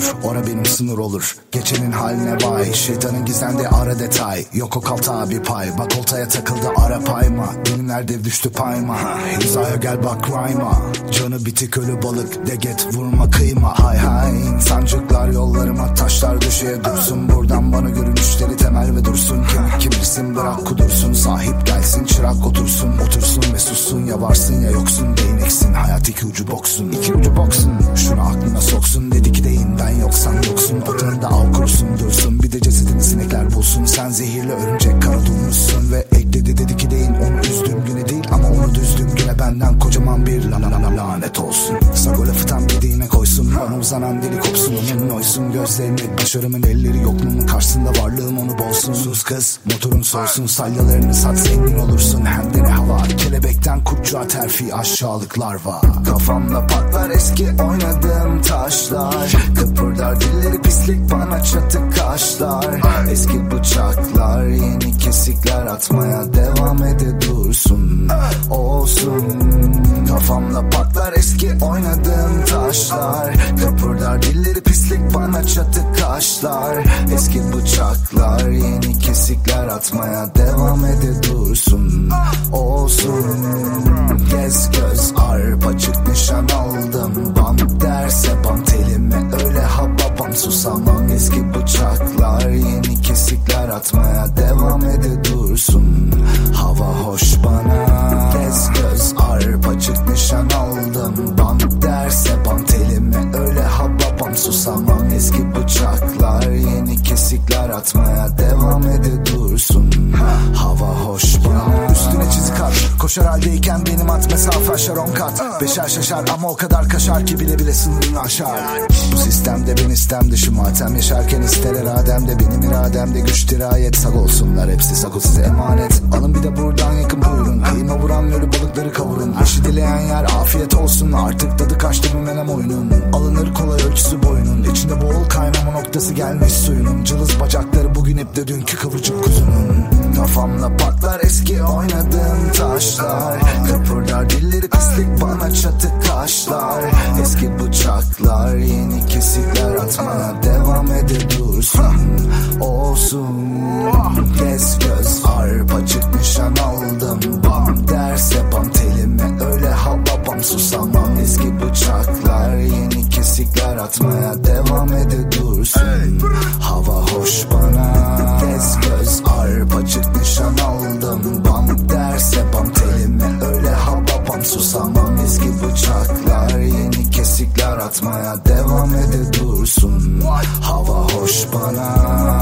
olur, ora benim sınır olur. Geçenin haline vay, şeytanın gizlendiği ara detay. Yok o kaltağa bir pay, bak oltaya takıldı ara payma. Benimler dev düştü payma, hizaya gel bak rhyme'a. Canı bitik ölü balık, deget vurma kıyma. Hay hay insancıklar yollarıma, taşlar düşeye dursun. Buradan bana görünüşleri temel ve dursun. Kemik kimirsin bırak kudursun, sahip gelsin çırak otursun. Otursun ve sussun, ya varsın ya yoksun. Değneksin hayat iki ucu boksun, iki ucu boksun. Şunu aklına soksun, dedi ki deyin ben yoksan yoksun. Otağında av kursun dursun, bir de cesedini sinekler bulsun. Sen zehirli örümcek kara durmuşsun. Ve ekledi dedi ki deyin onu üzdüğüm güne değil ama onu düzdüğüm güne benden kocaman bir lanet olsun. Sago lafı tam dediğine koysun, bana uzanan deli kopsun. Onun oysun gözlerini, başarımın elleri yokluğumun karşısında varlığım onu bozsun. Sus kız motorun soğusun, salyalarını sat zengin olursun. Hem de ne hava, kelebekten kurtçuğa terfi aşağılıklar var. Kafamda patlar eski oynadığım taşlar, kıpırdar dilleri pislik bana çatık kaşlar. Eski bıçaklar yeni kesikler atmaya devam ede dursun olsun. Kafamda patlar eski oynadığım taşlar, kıpırdar dilleri pislik bana çatık kaşlar. Eski bıçaklar yeni kesikler atmaya devam ede dursun olsun. Gez göz arpacık nişan aldım, bam derse bam telime öyle ha babam susamam. Eski bıçaklar yeni kesikler atmaya devam ede dursun. Hava hoş bana, gez göz arpacık nişan aldım, bam derse bam telime öyle ha babam susamam. Eski bıçaklar yeni kesikler atmaya devam ede dursun. Hava hoş bana. Üstüne çizik at, koşar haldeyken benim at mesafe aşar 10 kat. Beşer şaşar ama o kadar kaşar ki bile bile sınırını aşar. Bu sistemde ben istem dışı matem yaşarken ister irademde, benim irademde güç dirayet. Sag olsunlar hepsi sago size emanet. Alın bir de buradan yakın buyurun, kıyıma vuran ölü balıkları kavurun. Başı dileyen yer afiyet olsun, artık tadı kaçtı bu menem oyunun. Alınır kolay ölçüsü boyunun, içinde boğul kaynama noktası gelmiş suyunun. Cılız bacakları bugün hep de dünkü kıvırcık kuzunun. Kafamda patlar eski oynadığım taşlar, kıpırdar dilleri pislik bana çatık kaşlar. Eski bıçaklar yeni kesikler atmaya devam ede dursun olsun. Gez göz arpacık nişan aldım, bam derse bam telime öyle ha babam susamam. Eski bıçaklar yeni kesikler atmaya devam ede dursun. Hava hoş bana, gez göz arpacık nişan aldım, bam derse bam telime öyle ha babam susamam. Eski bıçaklar yeni kesikler atmaya devam ede dursun. Hava hoş bana.